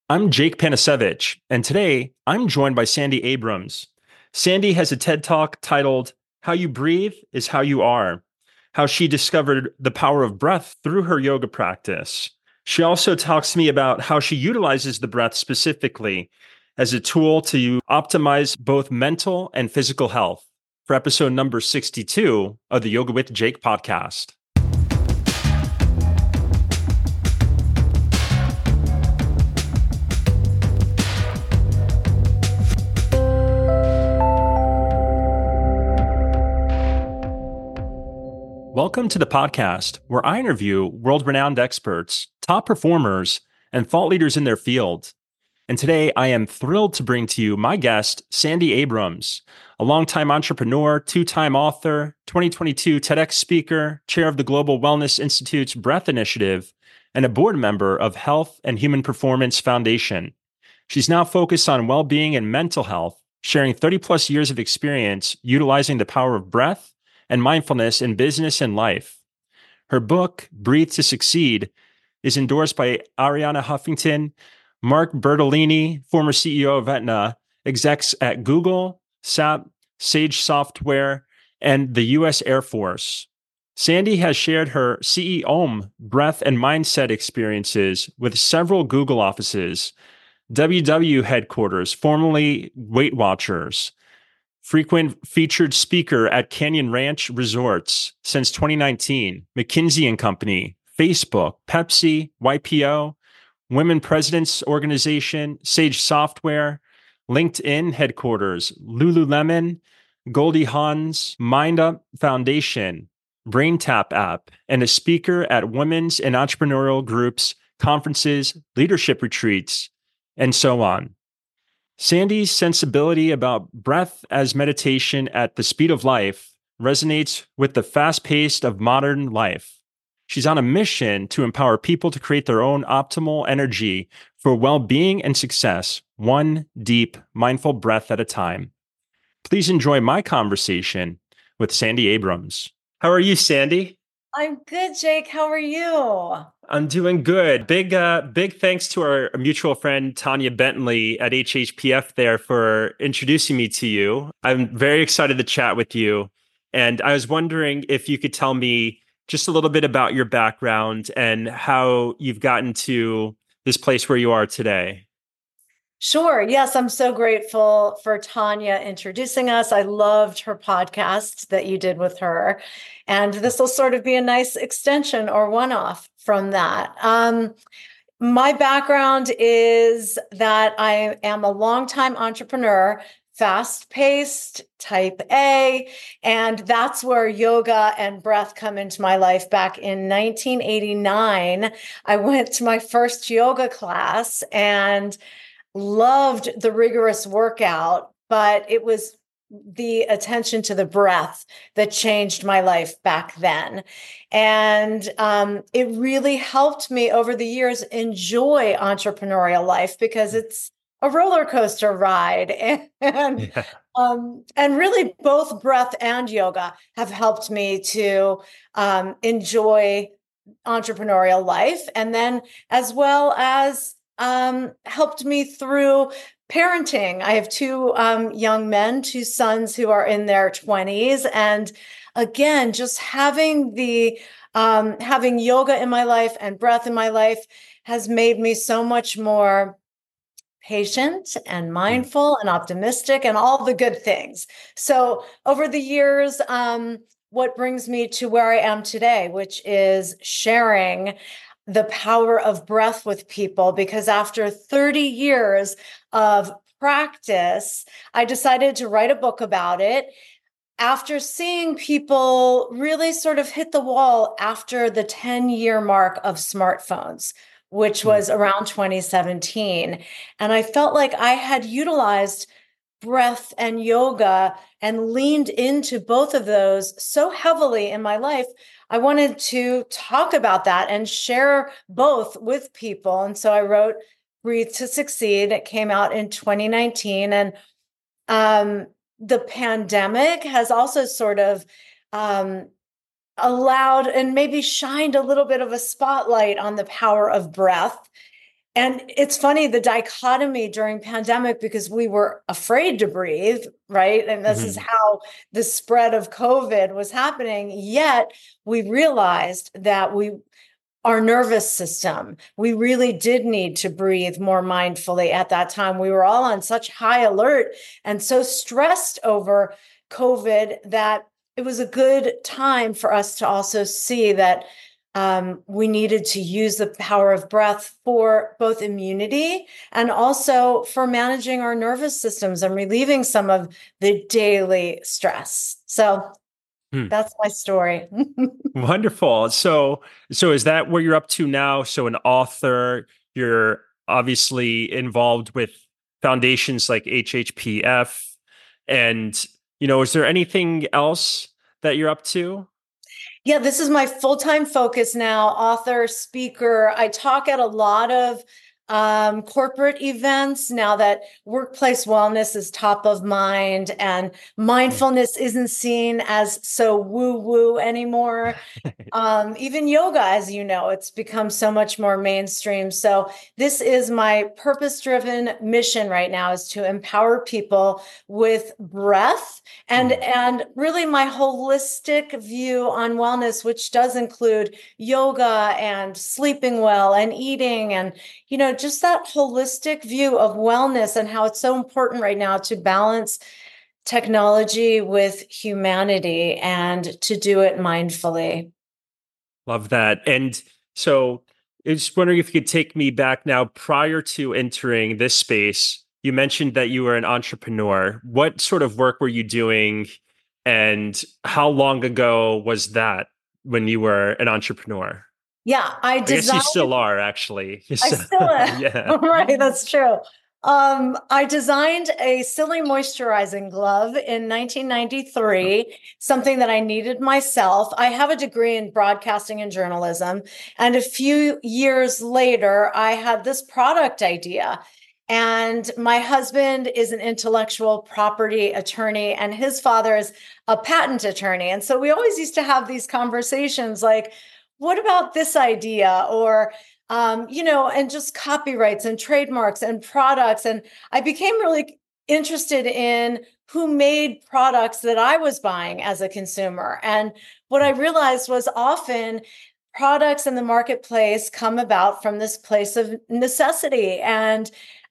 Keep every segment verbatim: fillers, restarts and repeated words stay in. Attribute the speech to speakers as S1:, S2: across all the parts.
S1: I'm Jake Panasevich, and today I'm joined by Sandy Abrams. Sandy has a TED Talk titled How You Breathe is How You Are, how she discovered the power of breath through her yoga practice. She also talks to me about how she utilizes the breath specifically as a tool to optimize both mental and physical health for episode number sixty-two of the Yoga with Jake podcast. Welcome to the podcast where I interview world-renowned experts, top performers, and thought leaders in their field. And today I am thrilled to bring to you my guest, Sandy Abrams, a longtime entrepreneur, two-time author, twenty twenty-two TEDx speaker, chair of the Global Wellness Institute's Breath Initiative, and a board member of Health and Human Performance Foundation. She's now focused on well-being and mental health, sharing thirty plus years of experience utilizing the power of breath and mindfulness in business and life. Her book, Breathe to Succeed, is endorsed by Arianna Huffington, Mark Bertolini, former C E O of Aetna, execs at Google, S A P, Sage Software, and the U S Air Force. Sandy has shared her C E O breath and mindset experiences with several Google offices, W W headquarters, formerly Weight Watchers, frequent featured speaker at Canyon Ranch Resorts since twenty nineteen, McKinsey and Company, Facebook, Pepsi, Y P O, Women Presidents Organization, Sage Software, LinkedIn headquarters, Lululemon, Goldie Hawn's, MindUp Foundation, BrainTap app, and a speaker at women's and entrepreneurial groups, conferences, leadership retreats, and so on. Sandy's sensibility about breath as meditation at the speed of life resonates with the fast-paced of modern life. She's on a mission to empower people to create their own optimal energy for well-being and success, one deep, mindful breath at a time. Please enjoy my conversation with Sandy Abrams. How are you, Sandy?
S2: I'm good, Jake. How are you?
S1: I'm doing good. Big, uh, big thanks to our mutual friend Tanya Bentley at H H P F there for introducing me to you. I'm very excited to chat with you, and I was wondering if you could tell me just a little bit about your background and how you've gotten to this place where you are today.
S2: Sure. Yes, I'm so grateful for Tanya introducing us. I loved her podcast that you did with her. And this will sort of be a nice extension or one-off from that. Um, my background is that I am a longtime entrepreneur, fast-paced, type A, and that's where yoga and breath come into my life. Back in nineteen eighty-nine, I went to my first yoga class and loved the rigorous workout, but it was the attention to the breath that changed my life back then. And um, it really helped me over the years enjoy entrepreneurial life because it's a roller coaster ride. And, and,
S1: Yeah.
S2: um, and really both breath and yoga have helped me to um, enjoy entrepreneurial life. And then as well as um, helped me through parenting. I have two um, young men, two sons who are in their twenties. And again, just having the, um, having yoga in my life and breath in my life has made me so much more patient and mindful and optimistic and all the good things. So over the years, um, what brings me to where I am today, which is sharing the power of breath with people, because after thirty years of practice, I decided to write a book about it after seeing people really sort of hit the wall after the ten year mark of smartphones, which was around twenty seventeen. And I felt like I had utilized breath and yoga and leaned into both of those so heavily in my life. I wanted to talk about that and share both with people. And so I wrote Breathe to Succeed. It came out in twenty nineteen. And um, the pandemic has also sort of um, allowed and maybe shined a little bit of a spotlight on the power of breath. And it's funny, the dichotomy during pandemic, because we were afraid to breathe, right? And this is
S1: Mhm.
S2: how the spread of COVID was happening. Yet we realized that we, our nervous system, we really did need to breathe more mindfully at that time. We were all on such high alert and so stressed over COVID that it was a good time for us to also see that um, we needed to use the power of breath for both immunity and also for managing our nervous systems and relieving some of the daily stress. So
S1: Hmm.
S2: that's my story.
S1: Wonderful. So, so is that what you're up to now? So, an author, you're obviously involved with foundations like H H P F. And, you know, is there anything else that you're up to?
S2: Yeah, this is my full-time focus now, author, speaker. I talk at a lot of um, corporate events now that workplace wellness is top of mind and mindfulness isn't seen as so woo-woo anymore. Um, even yoga, as you know, it's become so much more mainstream. So this is my purpose-driven mission right now, is to empower people with breath and
S1: Mm.
S2: and really my holistic view on wellness, which does include yoga and sleeping well and eating and, you know, just that holistic view of wellness and how it's so important right now to balance technology with humanity and to do it mindfully.
S1: Love that. And so, I was wondering if you could take me back now, prior to entering this space. You mentioned that you were an entrepreneur. What sort of work were you doing? And how long ago was that when you were an entrepreneur?
S2: Yeah, I
S1: I guess you
S2: designed,
S1: still are, actually.
S2: I
S1: So,
S2: still am.
S1: yeah.
S2: Right, that's true. Um, I designed a silly moisturizing glove in nineteen ninety-three, something that I needed myself. I have a degree in broadcasting and journalism. And a few years later, I had this product idea. And my husband is an intellectual property attorney, and his father is a patent attorney. And so we always used to have these conversations like, what about this idea? Or, um, you know, and just copyrights and trademarks and products. And I became really interested in who made products that I was buying as a consumer. And what I realized was often products in the marketplace come about from this place of necessity. And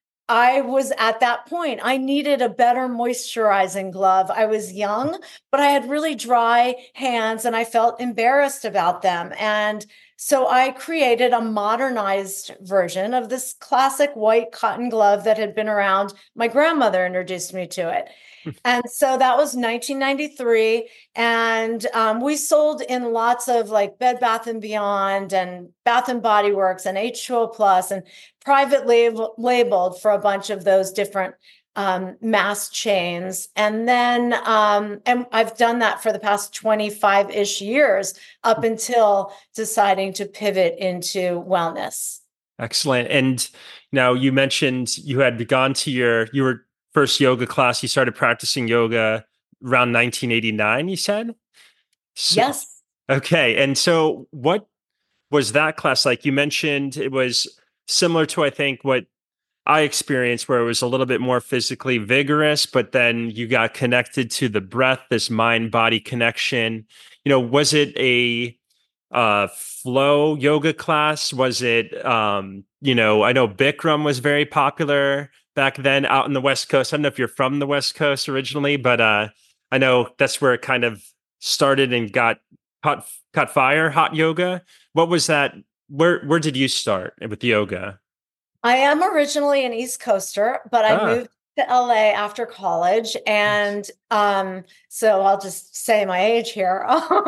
S2: I was at that point. I needed a better moisturizing glove. I was young, but I had really dry hands and I felt embarrassed about them. And so I created a modernized version of this classic white cotton glove that had been around. My grandmother introduced me to it. And so that was nineteen ninety-three. And um, we sold in lots of like Bed Bath and Beyond and Bath and Body Works and H two O Plus and private label, labeled for a bunch of those different um, mass chains. And then, um, and I've done that for the past twenty-five ish years up until deciding to pivot into wellness.
S1: Excellent. And now you mentioned you had gone to your your first yoga class. You started practicing yoga around nineteen eighty-nine, you said? So,
S2: Yes.
S1: okay. And so what was that class like? You mentioned it was similar to, I think, what I experienced, where it was a little bit more physically vigorous, but then you got connected to the breath, this mind body connection. You know, was it a uh flow yoga class? Was it um you know, I know Bikram was very popular back then out in the West Coast. I don't know if you're from the West Coast originally, but uh I know that's where it kind of started and got caught caught fire. Hot yoga. What was that? Where where did you start with yoga?
S2: I am originally an East Coaster, but I
S1: Ah,
S2: moved to L A after college.
S1: nice.
S2: And um, so I'll just say my age here.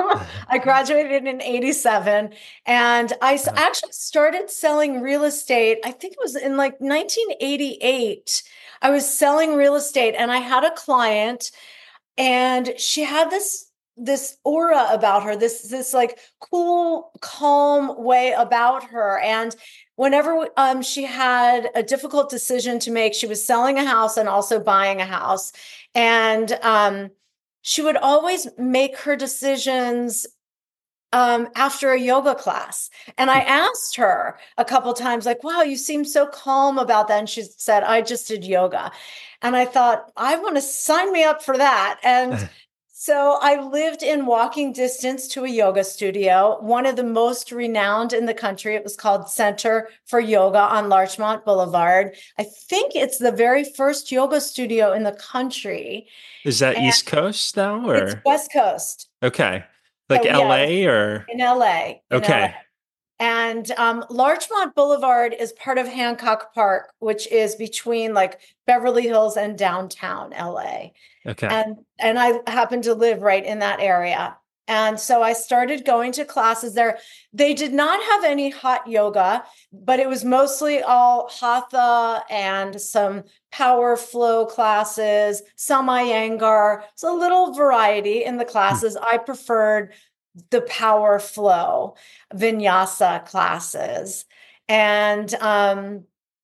S2: I graduated in eighty-seven and I s-
S1: Uh,
S2: actually started selling real estate. I think it was in like nineteen eighty-eight. I was selling real estate and I had a client and she had this this aura about her, this this like cool calm way about her. And whenever um, she had a difficult decision to make, she was selling a house and also buying a house, and um, she would always make her decisions um, after a yoga class. And I asked her a couple times, like, wow, you seem so calm about that. And she said, I just did yoga. And I thought, I want to sign me up for that. And so I lived in walking distance to a yoga studio, one of the most renowned in the country. It was called Center for Yoga on Larchmont Boulevard. I think it's the very first yoga studio in the country.
S1: Is that
S2: And
S1: East Coast now,
S2: it's
S1: or?
S2: West Coast.
S1: Okay. Like
S2: So yeah,
S1: L A or?
S2: in L A, in L A.
S1: Okay.
S2: And um, Larchmont Boulevard is part of Hancock Park, which is between like Beverly Hills and downtown L A.
S1: Okay.
S2: And and I happen to live right in that area. And so I started going to classes there. They did not have any hot yoga, but it was mostly all hatha and some power flow classes, some Iyengar. So a little variety in the classes. I preferred the power flow vinyasa classes. And um,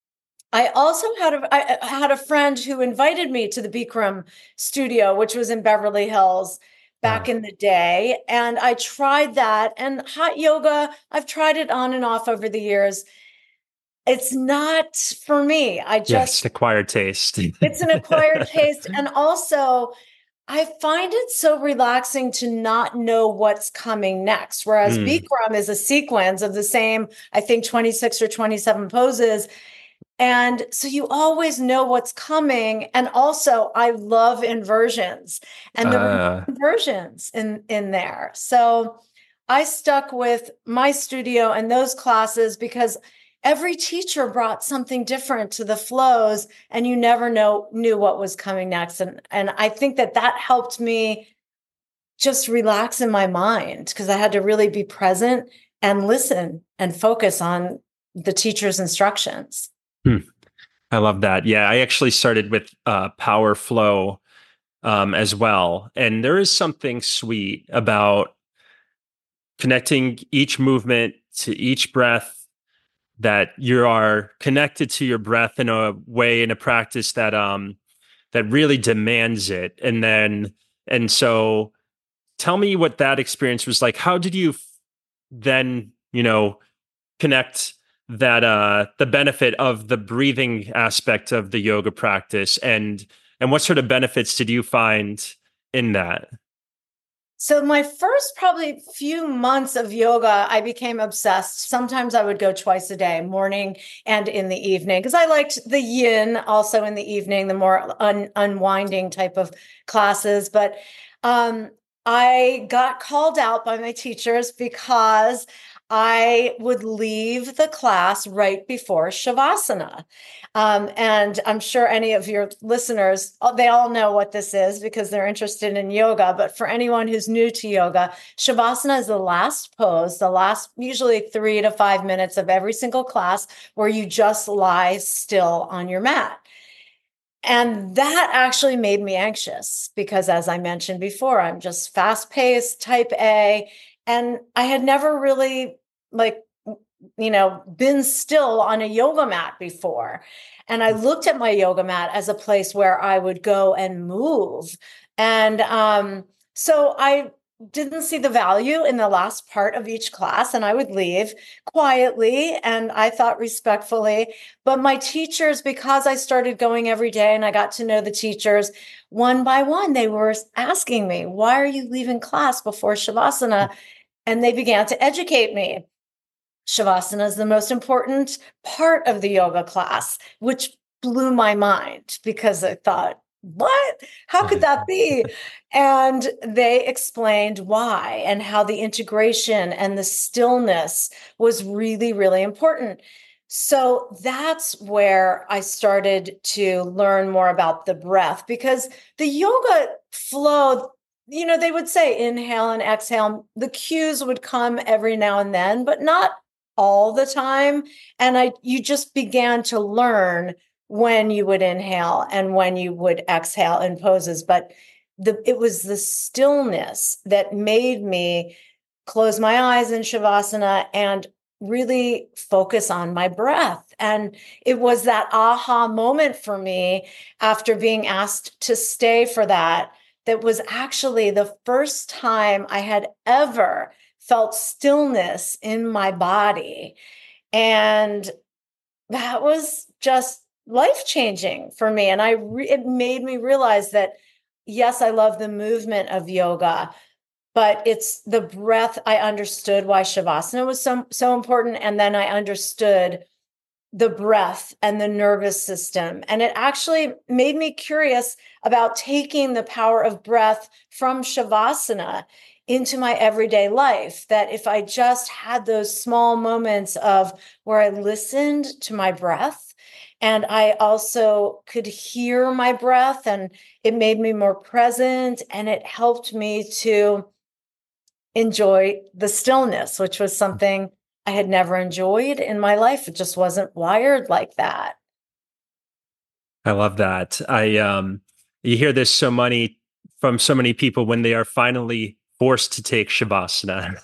S2: I also had a I had a friend who invited me to the Bikram studio, which was in Beverly Hills back
S1: Wow.
S2: in the day. And I tried that. And hot yoga, I've tried it on and off over the years. It's not for me. I
S1: Yes,
S2: just,
S1: acquired taste.
S2: it's an acquired taste. And also, I find it so relaxing to not know what's coming next. Whereas
S1: Mm.
S2: Bikram is a sequence of the same, I think, twenty-six or twenty-seven poses. And so you always know what's coming. And also, I love inversions, and there were
S1: Uh,
S2: inversions in, in there. So I stuck with my studio and those classes because every teacher brought something different to the flows, and you never know knew what was coming next. And, and I think that that helped me just relax in my mind because I had to really be present and listen and focus on the teacher's instructions.
S1: hmm. I love that. Yeah, I actually started with uh, Power Flow um, as well. And there is something sweet about connecting each movement to each breath, that you are connected to your breath in a way, in a practice that um that really demands it. And then and so tell me what that experience was like. How did you f- then, you know, connect that uh the benefit of the breathing aspect of the yoga practice, and and what sort of benefits did you find in that?
S2: So my first probably few months of yoga, I became obsessed. Sometimes I would go twice a day, morning and in the evening, because I liked the yin also in the evening, the more un- unwinding type of classes. But um, I got called out by my teachers because I would leave the class right before Shavasana. Um, and I'm sure any of your listeners, uh, they all know what this is because they're interested in yoga. But for anyone who's new to yoga, Shavasana is the last pose, the last usually three to five minutes of every single class where you just lie still on your mat. And that actually made me anxious because, as I mentioned before, I'm just fast paced, type A. And I had never really, like, you know, been still on a yoga mat before. And I looked at my yoga mat as a place where I would go and move. And um, so I didn't see the value in the last part of each class, and I would leave quietly and I thought respectfully. But my teachers, because I started going every day and I got to know the teachers one by one, they were asking me, why are you leaving class before Shavasana? And they began to educate me. Shavasana is the most important part of the yoga class, which blew my mind because I thought, what? How could that be? And they explained why and how the integration and the stillness was really, really important. So that's where I started to learn more about the breath, because the yoga flow, you know, they would say inhale and exhale. The cues would come every now and then, but not all the time. And I, you just began to learn when you would inhale and when you would exhale in poses. But the, it was the stillness that made me close my eyes in Shavasana and really focus on my breath. And it was that aha moment for me after being asked to stay for that. That was actually the first time I had ever felt stillness in my body. And that was just life-changing for me. And I re- it made me realize that, yes, I love the movement of yoga, but it's the breath. I understood why Shavasana was so, so important. And then I understood the breath and the nervous system. And it actually made me curious about taking the power of breath from Shavasana into my everyday life. That if I just had those small moments of where I listened to my breath, and I also could hear my breath, and it made me more present, and it helped me to enjoy the stillness, which was something I had never enjoyed in my life. It just wasn't wired like that.
S1: I love that. I um you hear this so many from so many people when they are finally forced to take Shavasana.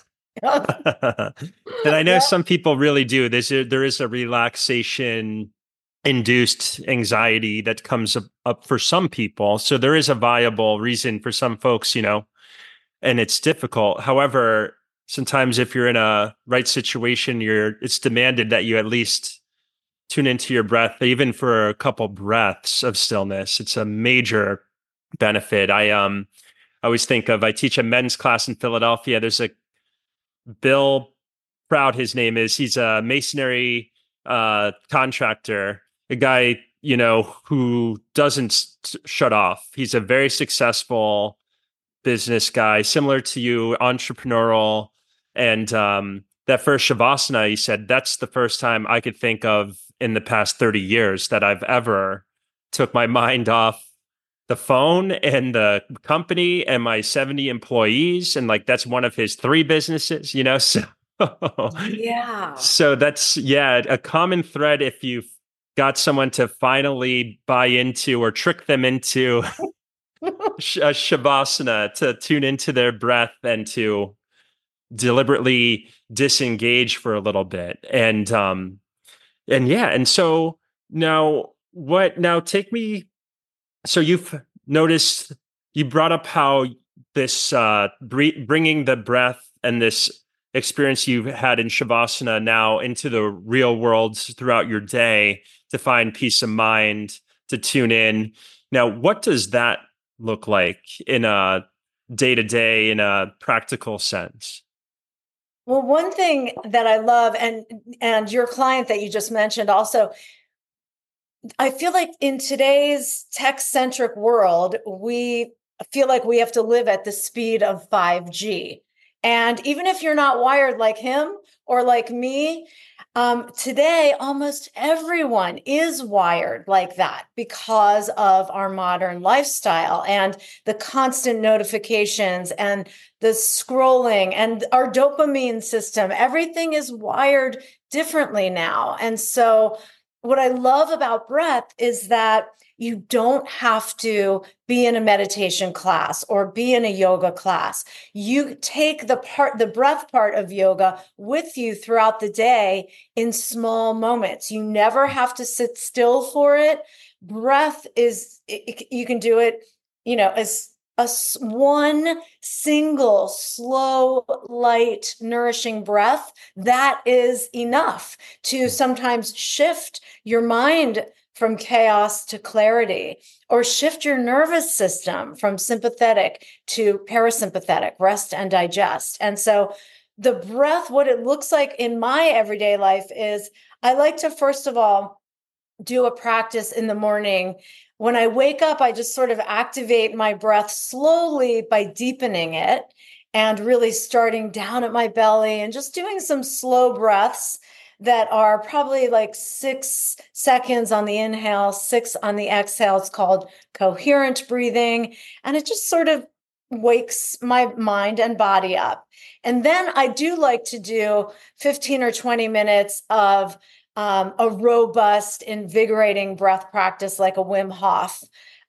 S1: And I know
S2: Yeah.
S1: some people really do. There's a, there is a relaxation induced anxiety that comes up, up for some people. So there is a viable reason for some folks, you know, and it's difficult. However, sometimes if you're in a right situation, you're it's demanded that you at least tune into your breath, even for a couple breaths of stillness. It's a major benefit. I um I always think of I teach a men's class in Philadelphia. There's a Bill Proud, his name is. He's a masonry uh, contractor, a guy, you know, who doesn't s- shut off. He's a very successful business guy, similar to you, entrepreneurial. And um, that first Shavasana, he said, that's the first time I could think of in the past thirty years that I've ever took my mind off the phone and the company and my seventy employees. And like, that's one of his three businesses, you know? So,
S2: Yeah.
S1: so that's, yeah, a common thread. If you've got someone to finally buy into or trick them into sh- uh, Shavasana, to tune into their breath and to deliberately disengage for a little bit. And, um, and yeah. And so now what, now take me, so you've noticed, you brought up how this, uh, bre- bringing the breath and this experience you've had in Shavasana now into the real world throughout your day to find peace of mind, to tune in. Now, what does that look like in a day to day, in a practical sense?
S2: Well, one thing that I love, and and your client that you just mentioned also, I feel like in today's tech-centric world, we feel like we have to live at the speed of five G. And even if you're not wired like him or like me, um, today almost everyone is wired like that because of our modern lifestyle and the constant notifications and the scrolling and our dopamine system. Everything is wired differently now. And so what I love about breath is that you don't have to be in a meditation class or be in a yoga class. You take the part, the breath part of yoga with you throughout the day in small moments. You never have to sit still for it. Breath is, it, you can do it, you know, as a one single slow, light, nourishing breath. That is enough to sometimes shift your mind from chaos to clarity, or shift your nervous system from sympathetic to parasympathetic, rest and digest. And so the breath, what it looks like in my everyday life is I like to, first of all, do a practice in the morning. When I wake up, I just sort of activate my breath slowly by deepening it and really starting down at my belly and just doing some slow breaths that are probably like six seconds on the inhale, six on the exhale. It's called coherent breathing. And it just sort of wakes my mind and body up. And then I do like to do fifteen or twenty minutes of um, a robust, invigorating breath practice like a Wim Hof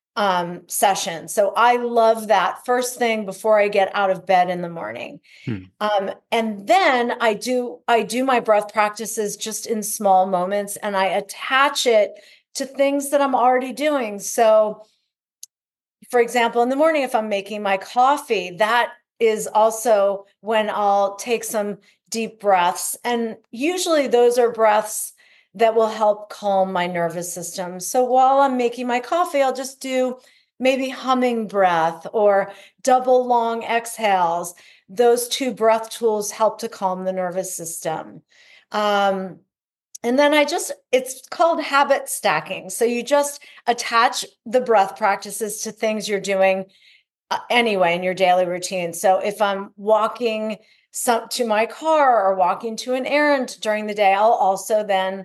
S2: um, session. So I love that first thing before I get out of bed in the morning.
S1: Hmm.
S2: Um, and then I do I do my breath practices just in small moments, and I attach it to things that I'm already doing. So, for example, in the morning, if I'm making my coffee, that is also when I'll take some deep breaths. And usually those are breaths that will help calm my nervous system. So while I'm making my coffee, I'll just do maybe humming breath or double long exhales. Those two breath tools help to calm the nervous system. Um, and then I just, it's called habit stacking. So you just attach the breath practices to things you're doing uh, anyway in your daily routine. So if I'm walking some, to my car or walking to an errand during the day, I'll also then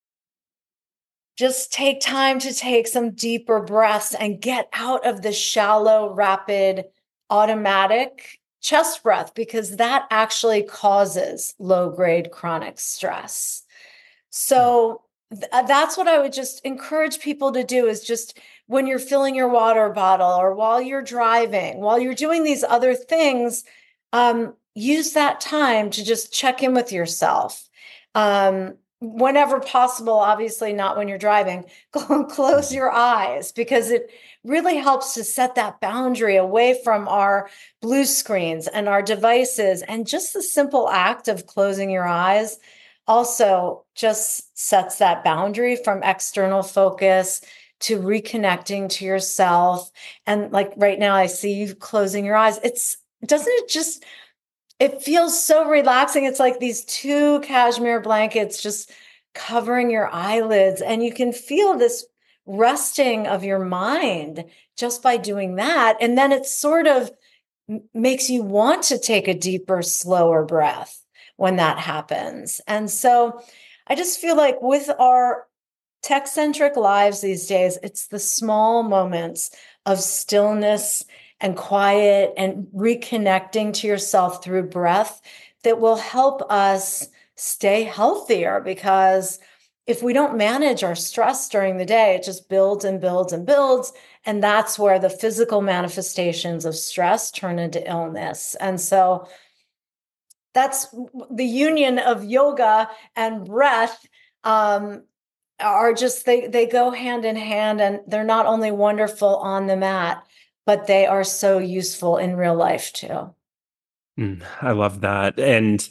S2: just take time to take some deeper breaths and get out of the shallow, rapid, automatic chest breath, because that actually causes low-grade chronic stress. So th- that's what I would just encourage people to do, is just when you're filling your water bottle or while you're driving, while you're doing these other things, um, use that time to just check in with yourself. Um, whenever possible, obviously not when you're driving, close your eyes, because it really helps to set that boundary away from our blue screens and our devices. And just the simple act of closing your eyes also just sets that boundary from external focus to reconnecting to yourself. And like right now, I see you closing your eyes. It's, doesn't it just, it feels so relaxing. It's like these two cashmere blankets just covering your eyelids, and you can feel this resting of your mind just by doing that. And then it sort of makes you want to take a deeper, slower breath when that happens. And so I just feel like with our tech-centric lives these days, it's the small moments of stillness and quiet and reconnecting to yourself through breath that will help us stay healthier. Because if we don't manage our stress during the day, it just builds and builds and builds. And that's where the physical manifestations of stress turn into illness. And so that's the union of yoga and breath. Um, are just, they they go hand in hand, and they're not only wonderful on the mat, but they are so useful in real life too.
S1: Mm, I love that. And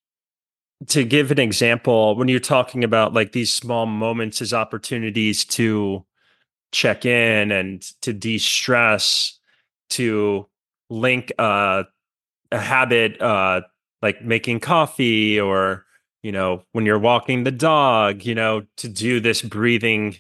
S1: to give an example, when you're talking about like these small moments as opportunities to check in and to de-stress, to link uh, a habit, uh, like making coffee, or, you know, when you're walking the dog, you know, to do this breathing,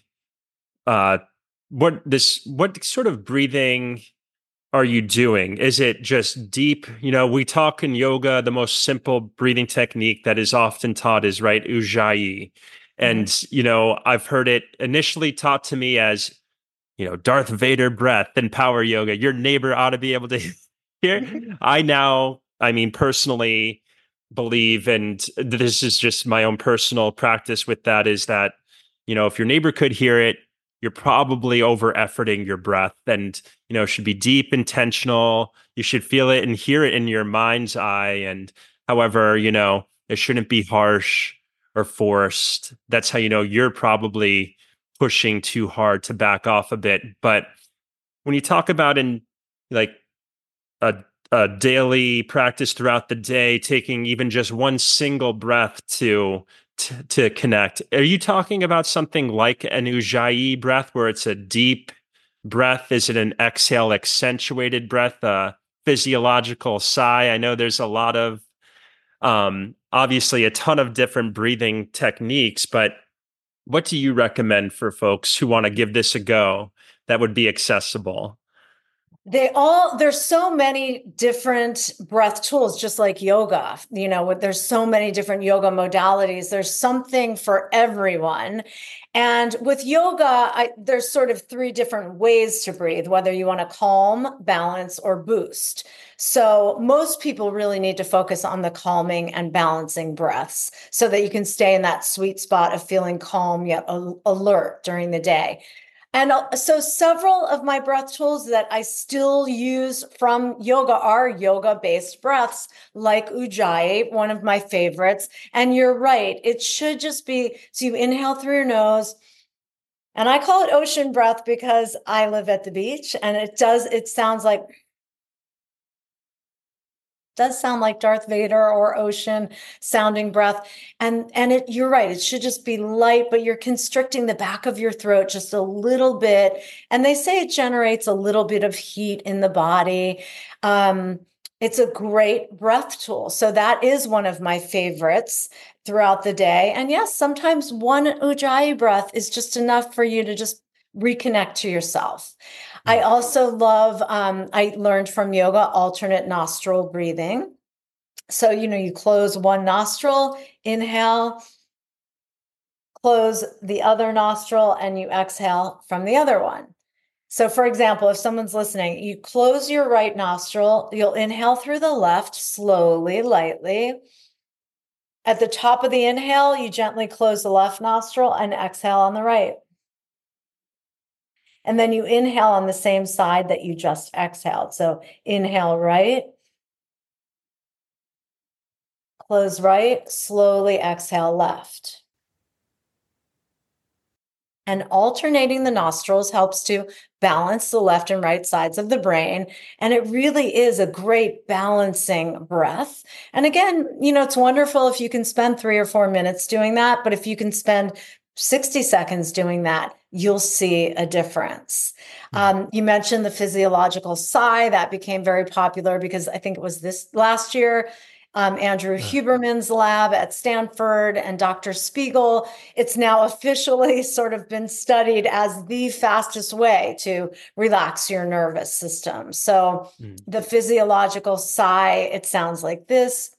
S1: uh, what this, what sort of breathing are you doing? Is it just deep? You know, we talk in yoga, the most simple breathing technique that is often taught is, right, Ujjayi.
S2: Mhm.
S1: And, you know, I've heard it initially taught to me as, you know, Darth Vader breath and power yoga. Your neighbor ought to be able to hear. I now, I mean, personally believe, and this is just my own personal practice with that, is that, you know, if your neighbor could hear it, you're probably over efforting your breath, and, you know, it should be deep, intentional. You should feel it and hear it in your mind's eye. And however, you know, it shouldn't be harsh or forced. That's how you know you're probably pushing too hard to back off a bit. But when you talk about in like a, a daily practice throughout the day, taking even just one single breath to, to to connect, are you talking about something like an Ujjayi breath, where it's a deep breath? Is it an exhale accentuated breath, a physiological sigh? I know there's a lot of um, obviously a ton of different breathing techniques, but what do you recommend for folks who want to give this a go that would be accessible?
S2: They all, there's so many different breath tools, just like yoga. You know, there's so many different yoga modalities. There's something for everyone. And with yoga, I, there's sort of three different ways to breathe, whether you want to calm, balance, or boost. So most people really need to focus on the calming and balancing breaths so that you can stay in that sweet spot of feeling calm yet alert during the day. And so several of my breath tools that I still use from yoga are yoga-based breaths, like Ujjayi, one of my favorites. And you're right, it should just be, so you inhale through your nose, and I call it ocean breath because I live at the beach, and it does, it sounds like, does sound like Darth Vader or ocean sounding breath. And, and it, you're right. It should just be light, but you're constricting the back of your throat just a little bit. And they say it generates a little bit of heat in the body. Um, it's a great breath tool. So that is one of my favorites throughout the day. And yes, sometimes one Ujjayi breath is just enough for you to just reconnect to yourself. I also love, um, I learned from yoga, alternate nostril breathing. So, you know, you close one nostril, inhale, close the other nostril, and you exhale from the other one. So, for example, if someone's listening, you close your right nostril, you'll inhale through the left, slowly, lightly. At the top of the inhale, you gently close the left nostril and exhale on the right. And then you inhale on the same side that you just exhaled. So inhale right, close right, slowly exhale left. And alternating the nostrils helps to balance the left and right sides of the brain. And it really is a great balancing breath. And again, you know, it's wonderful if you can spend three or four minutes doing that. But if you can spend sixty seconds doing that, you'll see a difference. Um, you mentioned the physiological sigh. That became very popular because I think it was this last year, um, Andrew Huberman's lab at Stanford and Doctor Spiegel. It's now officially sort of been studied as the fastest way to relax your nervous system. So mm. the physiological sigh, it sounds like this.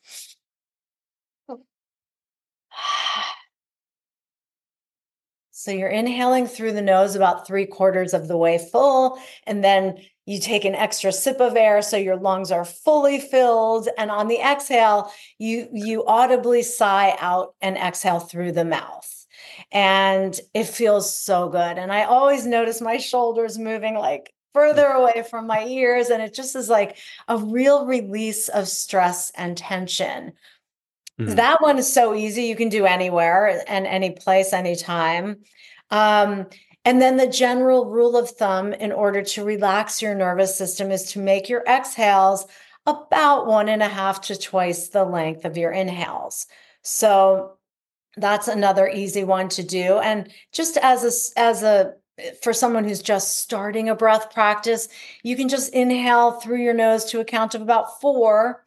S2: So you're inhaling through the nose about three quarters of the way full, and then you take an extra sip of air so your lungs are fully filled. And on the exhale, you, you audibly sigh out and exhale through the mouth. And it feels so good. And I always notice my shoulders moving like further away from my ears. And it just is like a real release of stress and tension. Mm-hmm. That one is so easy. You can do anywhere and any place, anytime. Um, and then the general rule of thumb in order to relax your nervous system is to make your exhales about one and a half to twice the length of your inhales. So that's another easy one to do. And just as a, as a, for someone who's just starting a breath practice, you can just inhale through your nose to a count of about four.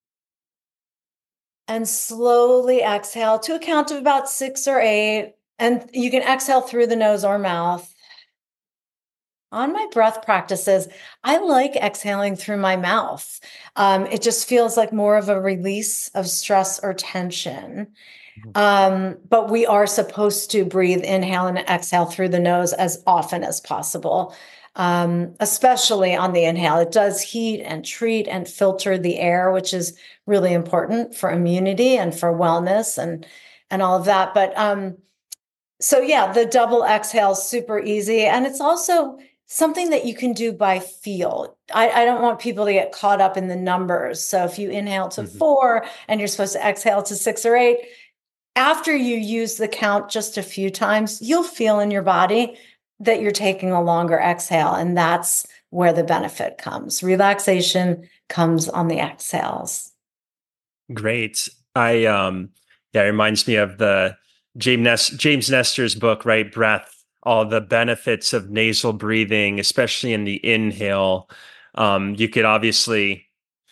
S2: And slowly exhale to a count of about six or eight. And you can exhale through the nose or mouth. On my breath practices, I like exhaling through my mouth. Um, it just feels like more of a release of stress or tension. Um, but we are supposed to breathe, inhale and exhale through the nose as often as possible. Um, especially on the inhale. It does heat and treat and filter the air, which is really important for immunity and for wellness and, and all of that. But um, so yeah, the double exhale is super easy. And it's also something that you can do by feel. I, I don't want people to get caught up in the numbers. So if you inhale to mm-hmm. four and you're supposed to exhale to six or eight, after you use the count just a few times, you'll feel in your body that you're taking a longer exhale. And that's where the benefit comes. Relaxation comes on the exhales.
S1: Great. I, um, yeah, it reminds me of the James, Nest- James Nestor's book, right? Breath, all the benefits of nasal breathing, especially in the inhale. Um, you could obviously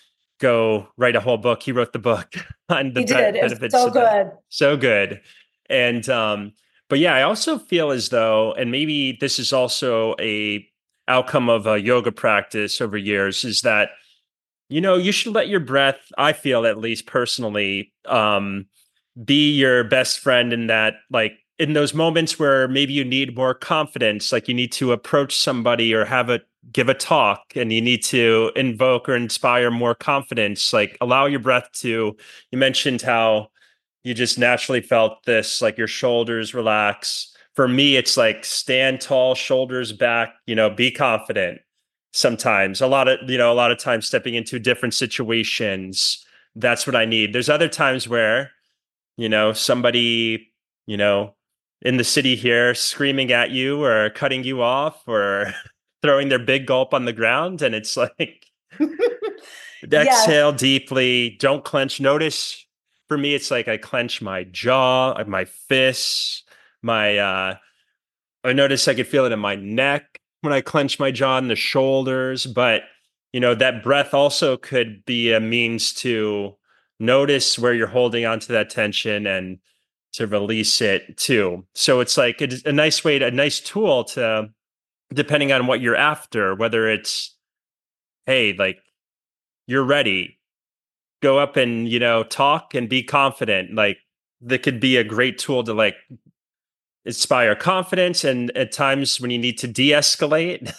S1: go write a whole book. He wrote the book on the
S2: he did.
S1: be- benefits.
S2: It was so good.
S1: That. So good. And, um, But yeah, I also feel as though, and maybe this is also a outcome of a yoga practice over years, is that, you know, you should let your breath, I feel at least personally, um, be your best friend in that, like in those moments where maybe you need more confidence, like you need to approach somebody or have a, give a talk and you need to invoke or inspire more confidence, like allow your breath to, you mentioned how you just naturally felt this, like your shoulders relax. For me, it's like stand tall, shoulders back, you know, be confident. Sometimes a lot of, you know, a lot of times stepping into different situations, that's what I need. There's other times where, you know, somebody, you know, in the city here screaming at you or cutting you off or throwing their big gulp on the ground. And it's like,
S2: Yes.
S1: Exhale deeply. Don't clench. Notice for me, it's like I clench my jaw, my fists, my, uh, I notice I could feel it in my neck when I clench my jaw and the shoulders. But, you know, that breath also could be a means to notice where you're holding on to that tension and to release it too. So it's like a, a nice way to, a nice tool to, depending on what you're after, whether it's, hey, like you're ready, go up and, you know, talk and be confident. Like that could be a great tool to like inspire confidence. And at times when you need to de-escalate,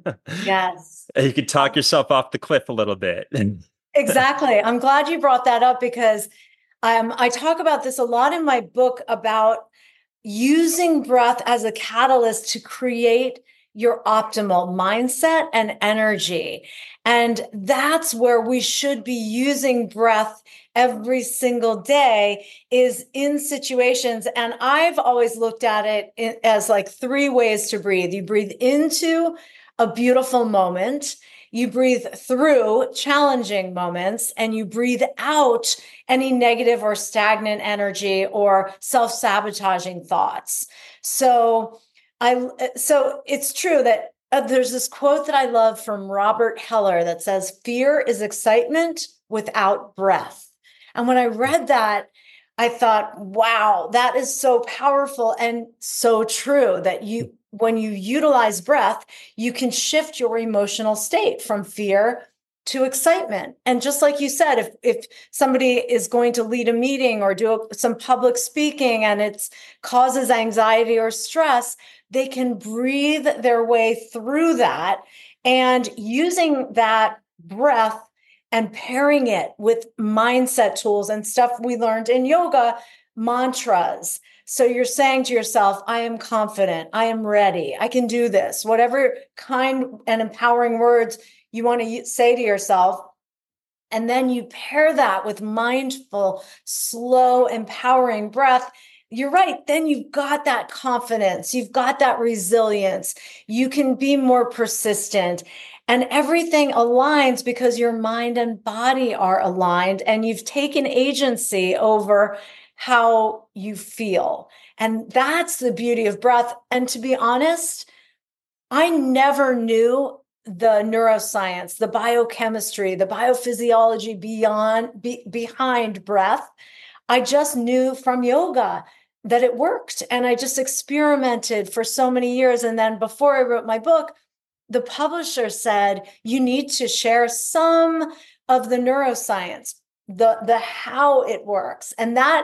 S2: Yes.
S1: you can talk yourself off the cliff a little bit.
S2: Exactly. I'm glad you brought that up because um, I talk about this a lot in my book about using breath as a catalyst to create your optimal mindset and energy. And that's where we should be using breath every single day is in situations. And I've always looked at it in, as like three ways to breathe. You breathe into a beautiful moment, you breathe through challenging moments, and you breathe out any negative or stagnant energy or self-sabotaging thoughts. So I so it's true that uh, there's this quote that I love from Robert Heller that says, "Fear is excitement without breath." And when I read that, I thought, wow, that is so powerful and so true that you when you utilize breath, you can shift your emotional state from fear to excitement. And just like you said, if if somebody is going to lead a meeting or do some public speaking and it causes anxiety or stress, they can breathe their way through that. And using that breath and pairing it with mindset tools and stuff we learned in yoga, mantras. So you're saying to yourself, I am confident, I am ready, I can do this, whatever kind and empowering words you want to say to yourself. And then you pair that with mindful, slow, empowering breath. You're right. Then you've got that confidence. You've got that resilience. You can be more persistent and everything aligns because your mind and body are aligned and you've taken agency over how you feel. And that's the beauty of breath. And to be honest, I never knew the neuroscience, the biochemistry, the biophysiology beyond be, behind breath. I just knew from yoga that it worked. And I just experimented for so many years. And then before I wrote my book, the publisher said, you need to share some of the neuroscience, the, the how it works. And that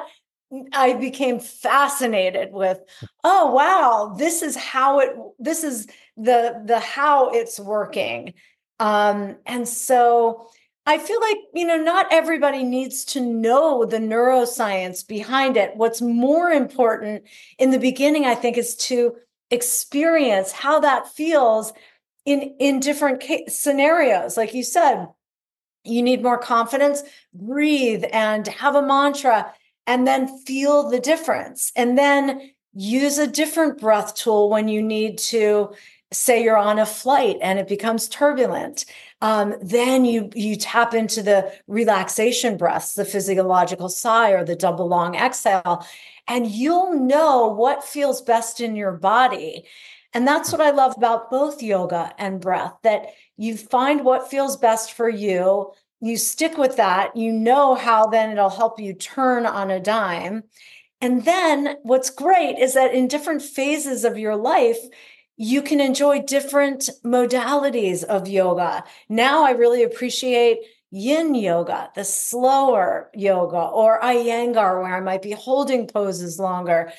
S2: I became fascinated with, oh, wow, this is how it, this is the, the how it's working. Um, and so I feel like, you know, not everybody needs to know the neuroscience behind it. What's more important in the beginning, I think, is to experience how that feels in, in different case, scenarios. Like you said, you need more confidence, breathe and have a mantra and then feel the difference. And then use a different breath tool when you need to, say you're on a flight and it becomes turbulent. Um, then you you tap into the relaxation breaths, the physiological sigh or the double long exhale, and you'll know what feels best in your body. And that's what I love about both yoga and breath, that you find what feels best for you. You stick with that, you know how then it'll help you turn on a dime. And then what's great is that in different phases of your life, you can enjoy different modalities of yoga. Now I really appreciate yin yoga, the slower yoga, or Iyengar, where I might be holding poses longer.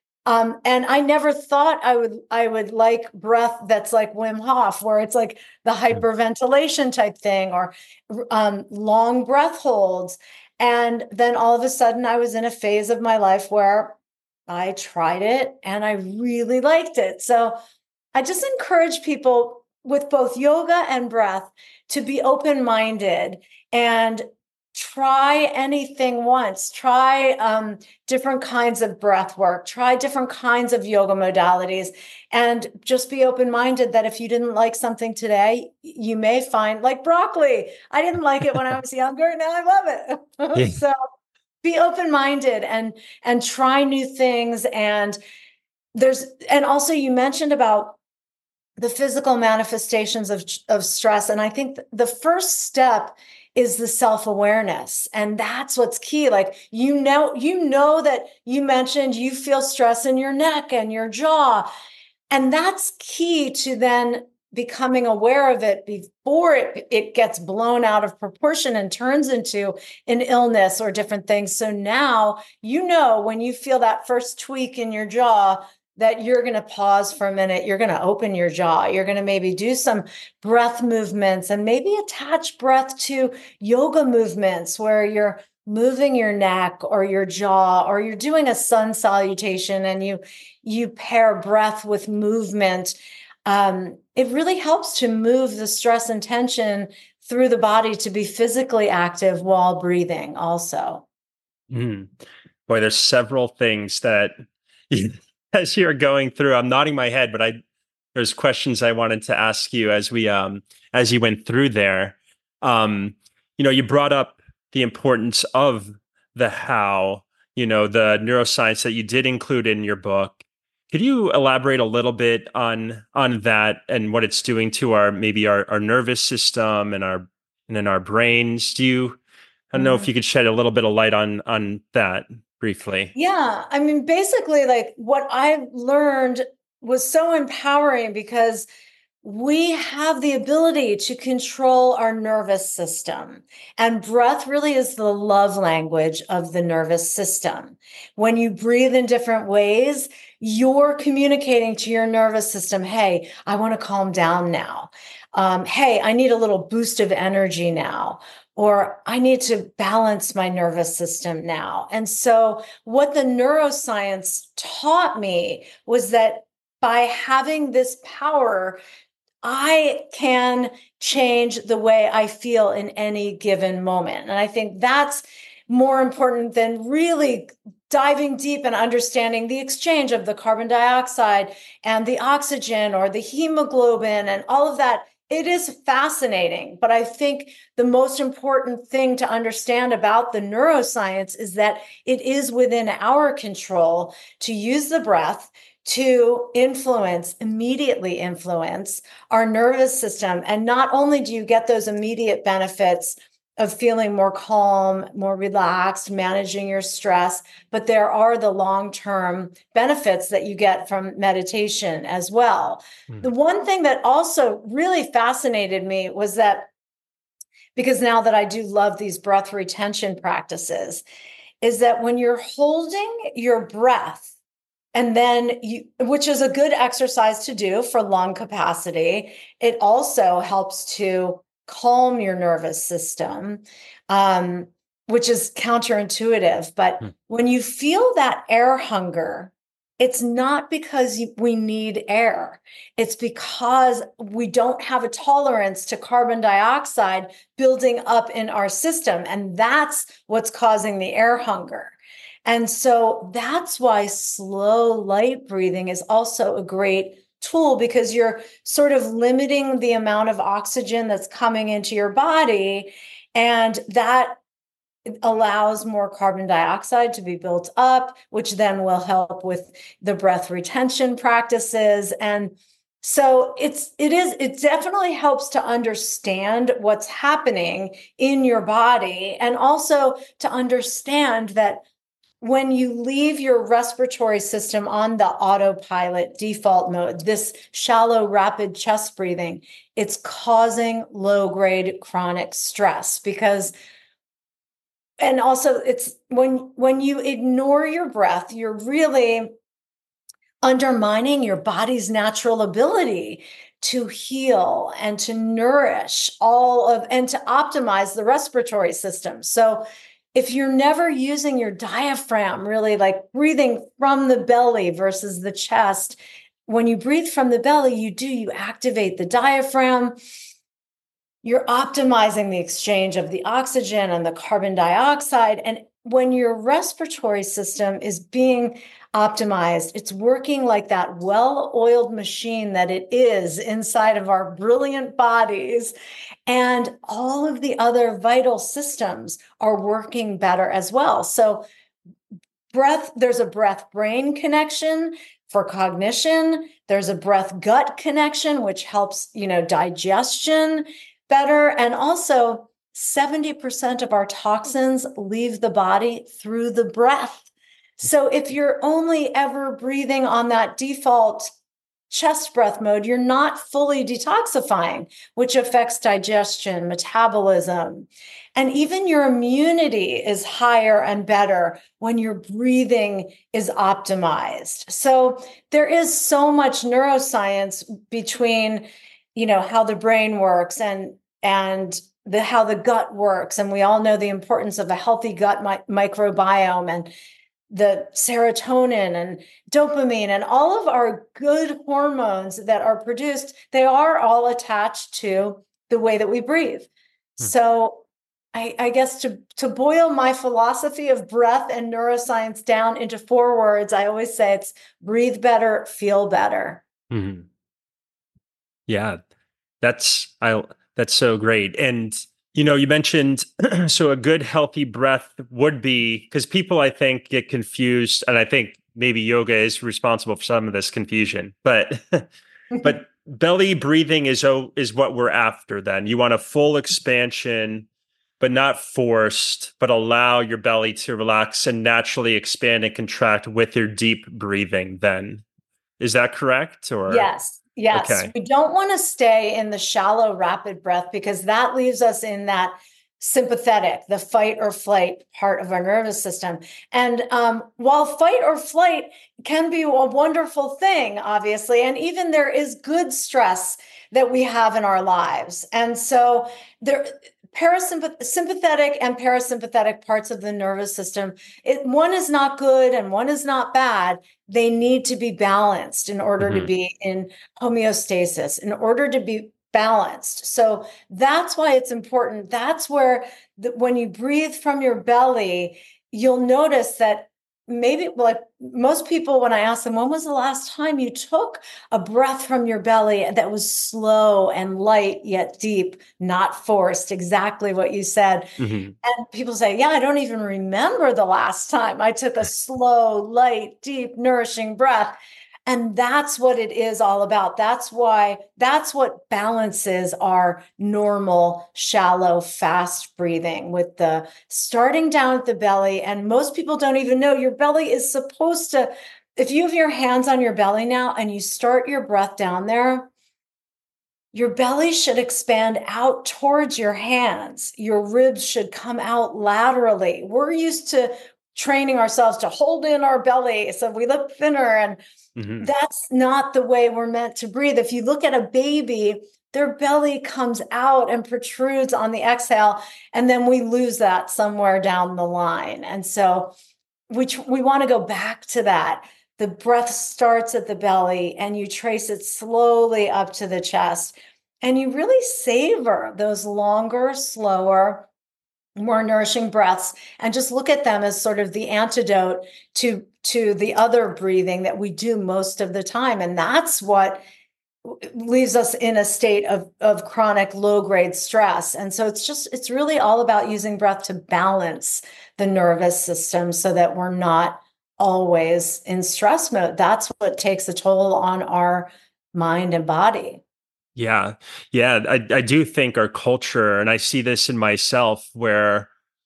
S2: Um, and I never thought I would I would like breath that's like Wim Hof, where it's like the hyperventilation type thing, or um, long breath holds. And then all of a sudden, I was in a phase of my life where I tried it and I really liked it. So I just encourage people with both yoga and breath to be open-minded and try anything once, try um, different kinds of breath work, try different kinds of yoga modalities, and just be open-minded that if you didn't like something today, you may find, like broccoli. I didn't like it when I was younger. Now I love
S1: Yeah.
S2: it. So be open-minded and and try new things. And there's, and also you mentioned about the physical manifestations of, of stress. And I think the first step is the self-awareness. And that's what's key. Like, you know, you know that you mentioned you feel stress in your neck and your jaw. And that's key to then becoming aware of it before it, it gets blown out of proportion and turns into an illness or different things. So now, you know, when you feel that first tweak in your jaw, that you're going to pause for a minute, you're going to open your jaw, you're going to maybe do some breath movements, and maybe attach breath to yoga movements where you're moving your neck or your jaw, or you're doing a sun salutation and you you pair breath with movement. Um, it really helps to move the stress and tension through the body to be physically active while breathing also.
S1: Mm. Boy, there's several things that as you're going through, I'm nodding my head, but I there's questions I wanted to ask you as we um as you went through there. Um, you know, you brought up the importance of the how, you know, the neuroscience that you did include in your book. Could you elaborate a little bit on on that and what it's doing to our maybe our, our nervous system and our and in our brains? Do you I don't know if
S2: Mm.
S1: you could shed a little bit of light on on that briefly.
S2: Yeah, I mean, basically, like what I learned was so empowering because we have the ability to control our nervous system. And breath really is the love language of the nervous system. When you breathe in different ways, you're communicating to your nervous system, hey, I want to calm down now. Um, hey, I need a little boost of energy now. Or I need to balance my nervous system now. And so, what the neuroscience taught me was that by having this power, I can change the way I feel in any given moment. And I think that's more important than really diving deep and understanding the exchange of the carbon dioxide and the oxygen or the hemoglobin and all of that. It is fascinating, but I think the most important thing to understand about the neuroscience is that it is within our control to use the breath to influence, immediately influence our nervous system. And not only do you get those immediate benefits of feeling more calm, more relaxed, managing your stress, but there are the long-term benefits that you get from meditation as well.
S1: Mm.
S2: The one thing that also really fascinated me was that, because now that I do love these breath retention practices, is that when you're holding your breath, and then you, which is a good exercise to do for lung capacity, it also helps to calm your nervous system, um, which is counterintuitive. But
S1: Mm.
S2: when you feel that air hunger, it's not because we need air. It's because we don't have a tolerance to carbon dioxide building up in our system. And that's what's causing the air hunger. And so that's why slow light breathing is also a great tool, because you're sort of limiting the amount of oxygen that's coming into your body. And that allows more carbon dioxide to be built up, which then will help with the breath retention practices. And so it's, it is, it definitely helps to understand what's happening in your body, and also to understand that when you leave your respiratory system on the autopilot default mode, this shallow, rapid chest breathing, it's causing low-grade chronic stress. Because, and also it's when, when you ignore your breath, you're really undermining your body's natural ability to heal and to nourish all of, and to optimize the respiratory system. So if you're never using your diaphragm, really like breathing from the belly versus the chest, when you breathe from the belly, you do, you activate the diaphragm. you're optimizing the exchange of the oxygen and the carbon dioxide. And when your respiratory system is being optimized, it's working like that well-oiled machine that it is inside of our brilliant bodies. And all of the other vital systems are working better as well. So breath, there's a breath-brain connection for cognition. There's a breath-gut connection, which helps, you know, digestion better. And also seventy percent of our toxins leave the body through the breath. So if you're only ever breathing on that default chest breath mode, you're not fully detoxifying, which affects digestion, metabolism, and even your immunity is higher and better when your breathing is optimized. So there is so much neuroscience between, you know, how the brain works and and the how the gut works, and we all know the importance of a healthy gut mi- microbiome and the serotonin and dopamine and all of our good hormones that are produced, they are all attached to the way that we breathe. Hmm. So I, I guess to, to boil my philosophy of breath and neuroscience down into four words, I always say it's breathe better, feel better.
S1: Mm-hmm. Yeah, that's I that's so great. And you know, you mentioned so a good healthy breath would be, because people I think get confused, and I think maybe yoga is responsible for some of this confusion, but but belly breathing is oh, is what we're after then. You want a full expansion, but not forced, but allow your belly to relax and naturally expand and contract with your deep breathing then. Is that correct? Or
S2: yes. Yes,
S1: okay.
S2: We don't want to stay in the shallow, rapid breath because that leaves us in that sympathetic, the fight or flight part of our nervous system. And um, while fight or flight can be a wonderful thing, obviously, and even there is good stress that we have in our lives. And so there, parasympathetic and parasympathetic parts of the nervous system, it, one is not good and one is not bad. They need to be balanced in order mm-hmm. to be in homeostasis, in order to be balanced. So that's why it's important. That's where the, when you breathe from your belly, you'll notice that maybe like most people, when I ask them, when was the last time you took a breath from your belly that was slow and light, yet deep, not forced, exactly what you said. Mm-hmm. And people say, yeah, I don't even remember the last time I took a slow, light, deep, nourishing breath. And that's what it is all about. That's why, that's what balances our normal, shallow, fast breathing with the starting down at the belly. And most people don't even know your belly is supposed to, if you have your hands on your belly now and you start your breath down there, your belly should expand out towards your hands. Your ribs should come out laterally. We're used to training ourselves to hold in our belly so we look thinner, and mm-hmm. that's not the way we're meant to breathe. If you look at a baby, their belly comes out and protrudes on the exhale, and then we lose that somewhere down the line. And so we, we want to go back to that. The breath starts at the belly and you trace it slowly up to the chest, and you really savor those longer, slower, more nourishing breaths, and just look at them as sort of the antidote to, to the other breathing that we do most of the time. And that's what leaves us in a state of, of chronic low-grade stress. And so it's just, it's really all about using breath to balance the nervous system so that we're not always in stress mode. That's what takes a toll on our mind and body.
S1: Yeah. Yeah. I, I do think our culture, and I see this in myself, where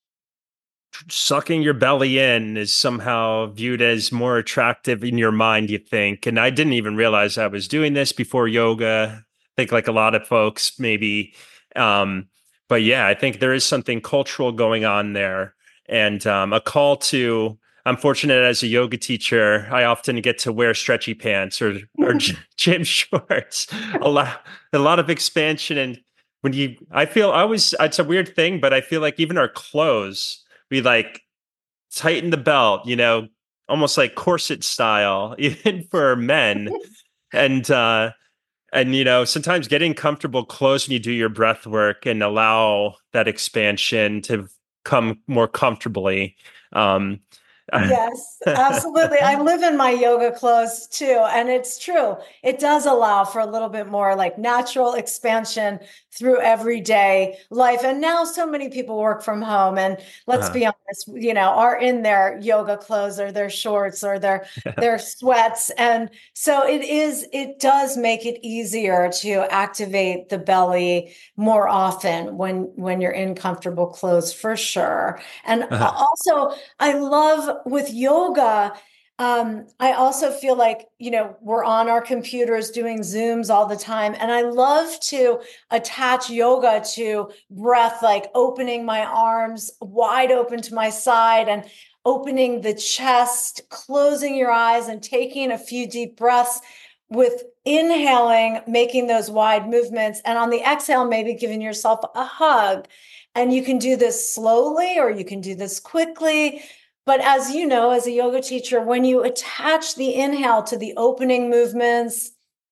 S1: sucking your belly in is somehow viewed as more attractive in your mind, you think. And I didn't even realize I was doing this before yoga. I think like a lot of folks maybe. Um, but yeah, I think there is something cultural going on there, and um, a call to, I'm fortunate as a yoga teacher, I often get to wear stretchy pants or or gym shorts. A lot, a lot of expansion. And when you, I feel I always, it's a weird thing, but I feel like even our clothes, we like tighten the belt, you know, almost like corset style, even for men. And uh, And, you know, sometimes getting comfortable close when you do your breath work and allow that expansion to come more comfortably. Um,
S2: Yes, absolutely. I live in my yoga clothes too. And it's true. It does allow for a little bit more like natural expansion through everyday life. And now so many people work from home. And let's
S1: uh,
S2: be honest, you know, are in their yoga clothes or their shorts or their their sweats. And so it is, it does make it easier to activate the belly more often when when you're in comfortable clothes for sure. And
S1: uh,
S2: also, I love with yoga, um, I also feel like, you know, we're on our computers doing Zooms all the time. And I love to attach yoga to breath, like opening my arms wide open to my side and opening the chest, closing your eyes and taking a few deep breaths with inhaling, making those wide movements. And on the exhale, maybe giving yourself a hug. And you can do this slowly or you can do this quickly. But as you know, as a yoga teacher, when you attach the inhale to the opening movements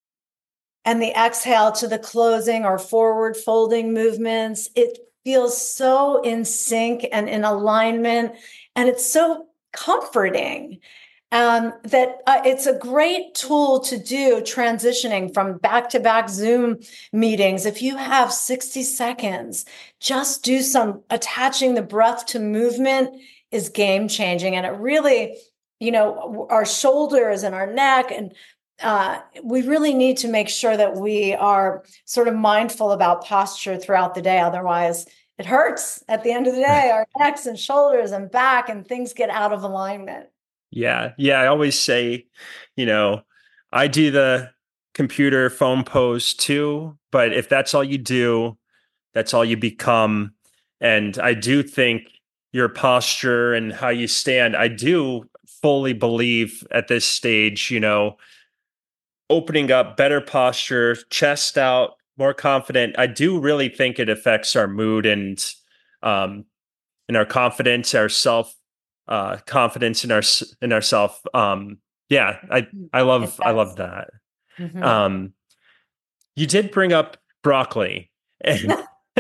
S2: and the exhale to the closing or forward folding movements, it feels so in sync and in alignment. And it's so comforting. Um, that uh, it's a great tool to do transitioning from back-to-back Zoom meetings. If you have sixty seconds, just do some attaching the breath to movement is game changing. And it really, you know, our shoulders and our neck, and uh, we really need to make sure that we are sort of mindful about posture throughout the day. Otherwise, it hurts at the end of the day, our necks and shoulders and back, and things get out of alignment.
S1: yeah. Yeah. I always say, you know, I do the computer phone pose too, but if that's all you do, that's all you become. And I do think your posture and how you stand, I do fully believe at this stage, you know, opening up, better posture, chest out, more confident. I do really think it affects our mood and um and our confidence, our self uh confidence in our in ourself. Um yeah, I I
S2: It
S1: love I love
S2: does.
S1: that.
S2: Mhm.
S1: Um you did bring up broccoli. And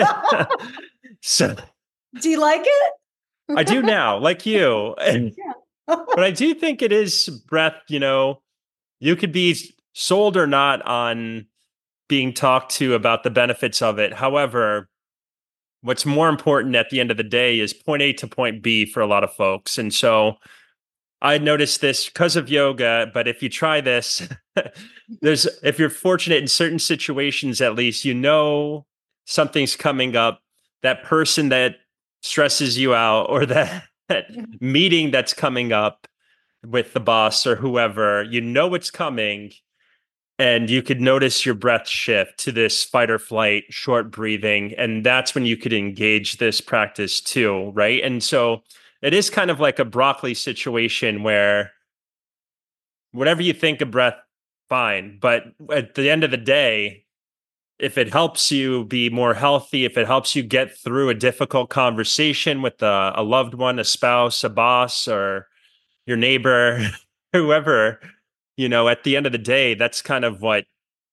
S1: so
S2: Do you like it?
S1: I do now, like you.
S2: Yeah.
S1: But I do think it is breath, you know, you could be sold or not on being talked to about the benefits of it. However, what's more important at the end of the day is point A to point B for a lot of folks. And so I noticed this because of yoga, but if you try this, there's if you're fortunate in certain situations at least, you know something's coming up, that person that stresses you out or that, that meeting that's coming up with the boss or whoever, you know it's coming and you could notice your breath shift to this fight or flight, short breathing. And that's when you could engage this practice too, right? And so it is kind of like a broccoli situation where whatever you think of breath, fine. But at the end of the day, if it helps you be more healthy, if it helps you get through a difficult conversation with a, a loved one, a spouse, a boss, or your neighbor, whoever, you know, at the end of the day, that's kind of what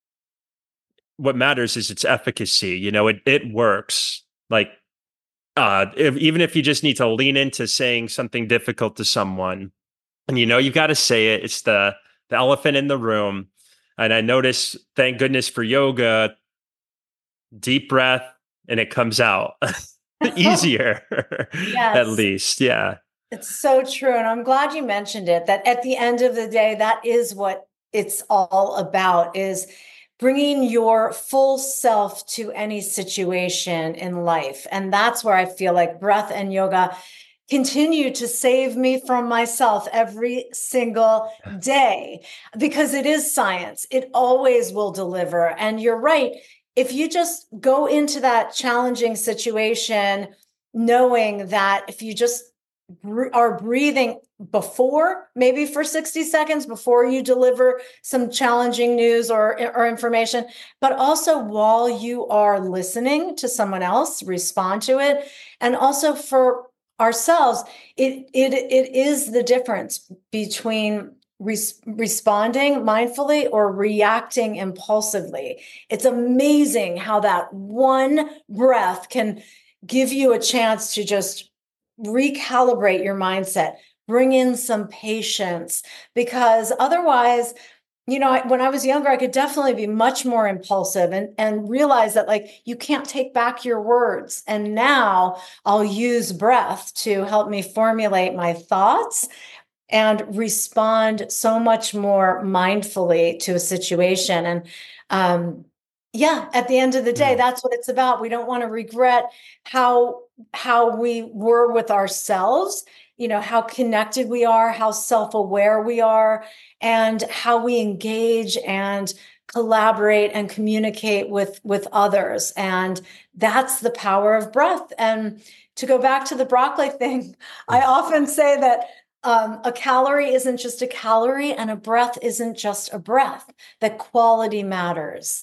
S1: what matters is its efficacy. You know, it it works. Like uh if, even if you just need to lean into saying something difficult to someone, and you know you've got to say it, it's the the elephant in the room. And I notice, thank goodness for yoga, deep breath and it comes out easier. At
S2: Yes,
S1: least. Yeah.
S2: it's so true. And I'm glad you mentioned it, that at the end of the day, that is what it's all about, is bringing your full self to any situation in life. And that's where I feel like breath and yoga continue to save me from myself every single day, because it is science. It always will deliver. And you're right. If you just go into that challenging situation, knowing that if you just are breathing before, maybe for sixty seconds before you deliver some challenging news or, or information, but also while you are listening to someone else respond to it. And also for ourselves, it, it, it is the difference between res- responding mindfully or reacting impulsively. It's amazing how that one breath can give you a chance to just recalibrate your mindset, bring in some patience, because otherwise, you know, when I was younger, I could definitely be much more impulsive and, and realize that like you can't take back your words. And now I'll use breath to help me formulate my thoughts and respond so much more mindfully to a situation. And um, yeah, at the end of the day, that's what it's about. We don't want to regret how how we were with ourselves, you know, how connected we are, how self-aware we are, and how we engage and collaborate and communicate with with others. And that's the power of breath. And to go back to the broccoli thing, I often say that um, a calorie isn't just a calorie and a breath isn't just a breath, that quality matters.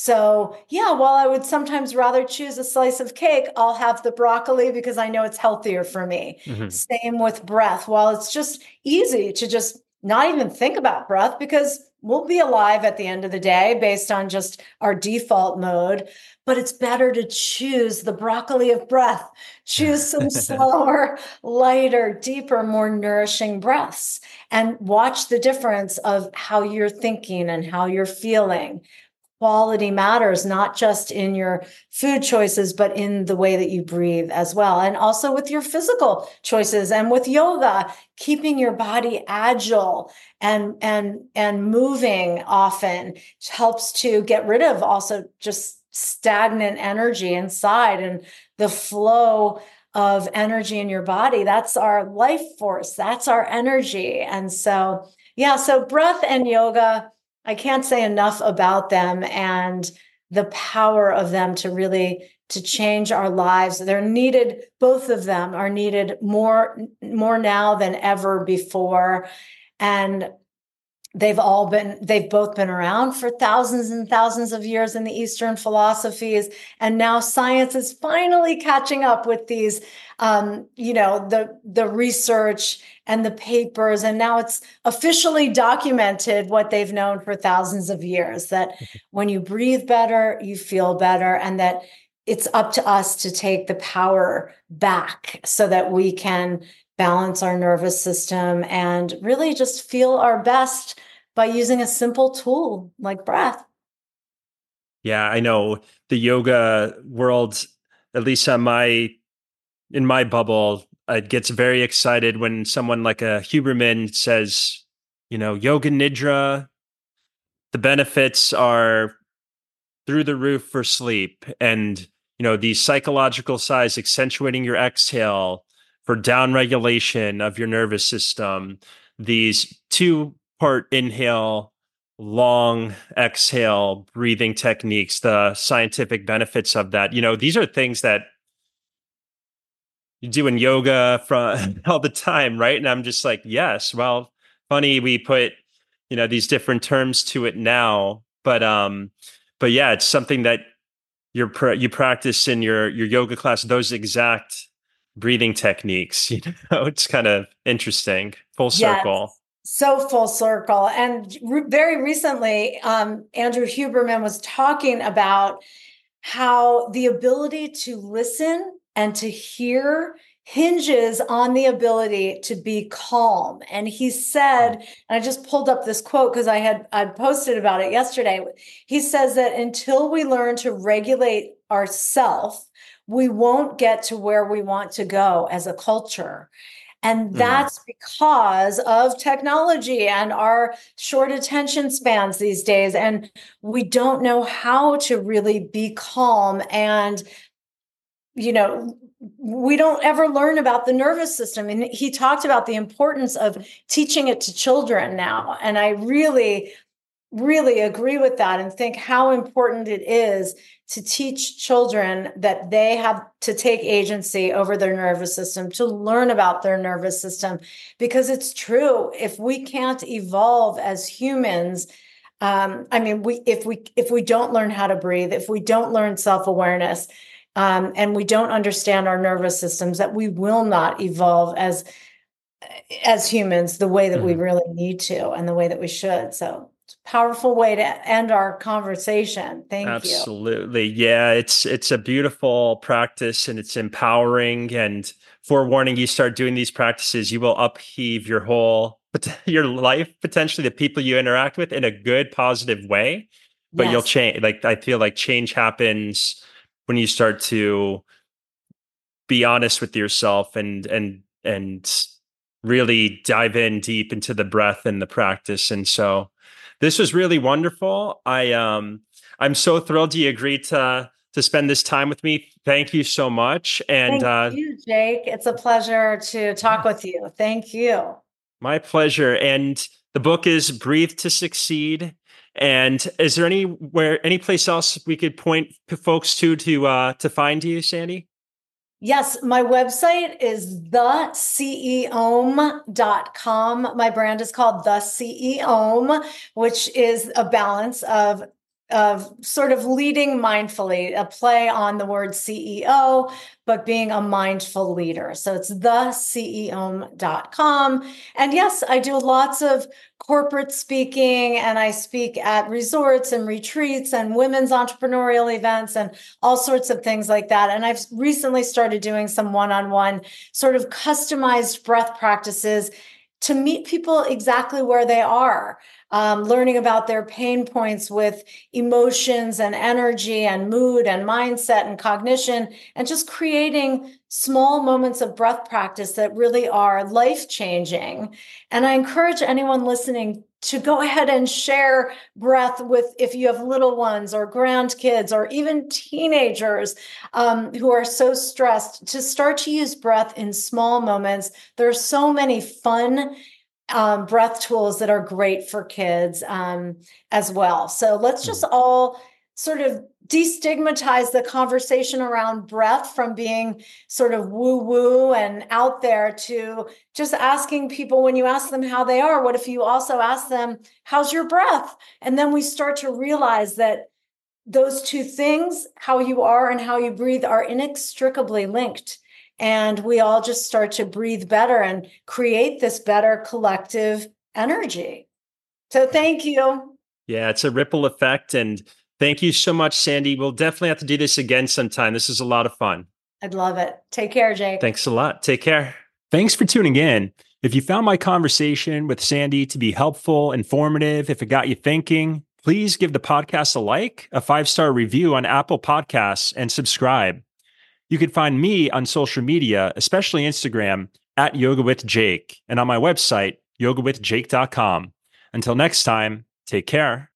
S2: So yeah, while I would sometimes rather choose a slice of cake, I'll have the broccoli because I know it's healthier for me. Mm-hmm. Same with breath. While it's just easy to just not even think about breath because we'll be alive at the end of the day based on just our default mode, but it's better to choose the broccoli of breath, choose some slower, lighter, deeper, more nourishing breaths, and watch the difference of how you're thinking and how you're feeling. Quality matters, not just in your food choices, but in the way that you breathe as well. And also with your physical choices and with yoga, keeping your body agile and, and, and moving often helps to get rid of also just stagnant energy inside and the flow of energy in your body. That's our life force. That's our energy. And so, yeah, so breath and yoga, I can't say enough about them and the power of them to really to change our lives. They're needed. Both of them are needed more, more now than ever before. And they've all been, they've both been around for thousands and thousands of years in the Eastern philosophies. And now science is finally catching up with these, um, you know, the, the research and the papers. And now it's officially documented what they've known for thousands of years, that when you breathe better, you feel better, and that it's up to us to take the power back so that we can balance our nervous system and really just feel our best by using a simple tool like breath.
S1: Yeah, I know the yoga world, at least on my, in my bubble, it gets very excited when someone like a Huberman says, you know, yoga nidra, the benefits are through the roof for sleep. And, you know, the psychological size accentuating your exhale for downregulation of your nervous system, these two part inhale, long exhale breathing techniques, the scientific benefits of that. You know, these are things that you do in yoga from all the time, right? And I'm just like, yes, well, funny we put, you know, these different terms to it now, but um, but yeah, it's something that you're pr- you practice in your your yoga class, those exact breathing techniques. You know, it's kind of interesting, full circle.
S2: Yes. So full circle. And re- very recently, um, Andrew Huberman was talking about how the ability to listen and to hear hinges on the ability to be calm. And he said, and I just pulled up this quote because I had I posted about it yesterday. He says that until we learn to regulate ourselves, we won't get to where we want to go as a culture. And that's mm. because of technology and our short attention spans these days. And we don't know how to really be calm. And, you know, we don't ever learn about the nervous system. And he talked about the importance of teaching it to children now. And I really, really agree with that and think how important it is to teach children that they have to take agency over their nervous system, to learn about their nervous system, because it's true. If we can't evolve as humans, um, I mean, we if we if we don't learn how to breathe, if we don't learn self-awareness, um, and we don't understand our nervous systems, that we will not evolve as as humans the way that we
S1: Mhm.
S2: really need to and the way that we should. So it's a powerful way to end our conversation. Thank you.
S1: Absolutely. Yeah, it's it's a beautiful practice and it's empowering, and forewarning, you start doing these practices, you will upheave your whole pot- your life, potentially the people you interact with, in a good positive way. But you'll
S2: Yes.
S1: change, like I feel like change happens when you start to be honest with yourself and and and really dive in deep into the breath and the practice. And so this was really wonderful. I um I'm so thrilled you agreed to to spend this time with me. Thank you so much. And
S2: Thank
S1: uh
S2: you, Jake. It's a pleasure to talk
S1: yeah,
S2: with you. Thank you.
S1: my pleasure. And the book is Breathe to Succeed. And is there anywhere, any place else we could point p- folks to to uh to find you, Sandy?
S2: Yes, my website is the C E O M dot com. My brand is called The C E O M, which is a balance of of sort of leading mindfully, a play on the word C E O, but being a mindful leader. So it's the C E O M dot com. And yes, I do lots of corporate speaking, and I speak at resorts and retreats and women's entrepreneurial events and all sorts of things like that. And I've recently started doing some one-on-one sort of customized breath practices to meet people exactly where they are, um, learning about their pain points with emotions and energy and mood and mindset and cognition, and just creating small moments of breath practice that really are life-changing. And I encourage anyone listening to go ahead and share breath with, if you have little ones or grandkids or even teenagers um, who are so stressed, to start to use breath in small moments. There are so many fun um, breath tools that are great for kids um, as well. So let's just all sort of destigmatize the conversation around breath from being sort of woo woo and out there to just asking people, when you ask them how they are, what if you also ask them, how's your breath? And then we start to realize that those two things, how you are and how you breathe, are inextricably linked. And we all just start to breathe better and create this better collective energy. So thank you.
S1: Yeah, it's a ripple effect. And thank you so much, Sandy. We'll definitely have to do this again sometime. This is a lot of fun.
S2: I'd love it. Take care, Jake.
S1: Thanks a lot. Take care. Thanks for tuning in. If you found my conversation with Sandy to be helpful, informative, if it got you thinking, please give the podcast a like, a five star review on Apple Podcasts, and subscribe. You can find me on social media, especially Instagram, at Yoga with Jake, and on my website, yoga with jake dot com. Until next time, take care.